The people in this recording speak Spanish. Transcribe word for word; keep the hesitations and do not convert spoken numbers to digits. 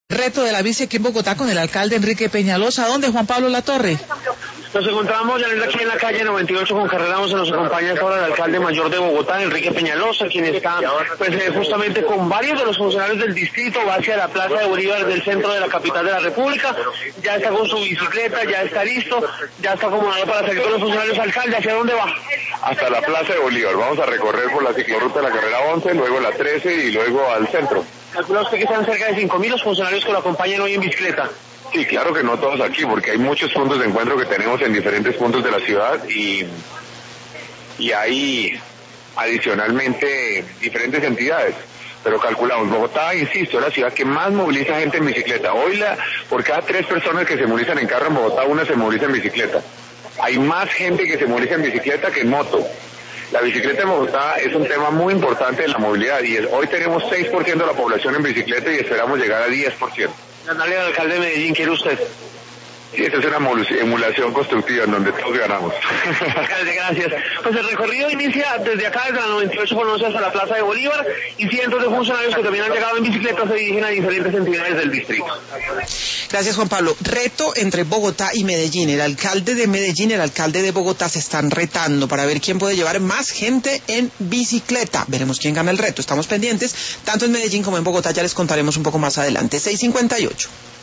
Reto de la bici aquí en Bogotá con el alcalde Enrique Peñalosa. ¿Dónde, Juan Pablo Latorre? Nos encontramos ya aquí en la calle noventa y ocho con Carrera once. Nos acompaña esta hora el alcalde mayor de Bogotá, Enrique Peñalosa, quien está pues eh, justamente con varios de los funcionarios del distrito. Va hacia la Plaza de Bolívar del centro de la capital de la República. Ya está con su bicicleta, ya está listo, ya está acomodado para salir con los funcionarios. Alcalde, ¿hacia dónde va? Hasta la Plaza de Bolívar. Vamos a recorrer por la ciclorruta de la Carrera once, luego la trece y luego al centro. ¿Calcula usted que están cerca de cinco mil los funcionarios que lo acompañan hoy en bicicleta? Sí, claro que no todos aquí, porque hay muchos puntos de encuentro que tenemos en diferentes puntos de la ciudad y, y hay adicionalmente diferentes entidades. Pero calculamos, Bogotá, insisto, es la ciudad que más moviliza gente en bicicleta. Hoy la, por cada tres personas que se movilizan en carro en Bogotá, una se moviliza en bicicleta. Hay más gente que se moviliza en bicicleta que en moto. La bicicleta en Bogotá es un tema muy importante en la movilidad y es, hoy tenemos seis por ciento de la población en bicicleta y esperamos llegar a diez por ciento. Ganarle al alcalde de Medellín, ¿quiere usted? Sí, esta es una emulación constructiva en donde todos ganamos. Alcalde, gracias. Pues el recorrido inicia desde acá, desde la noventa y ocho con once hasta la Plaza de Bolívar, y cientos de funcionarios que también han llegado en bicicleta se dirigen a diferentes entidades del distrito. Gracias, Juan Pablo. Reto entre Bogotá y Medellín. El alcalde de Medellín y el alcalde de Bogotá se están retando para ver quién puede llevar más gente en bicicleta. Veremos quién gana el reto. Estamos pendientes, tanto en Medellín como en Bogotá. Ya les contaremos un poco más adelante. seis cincuenta y ocho.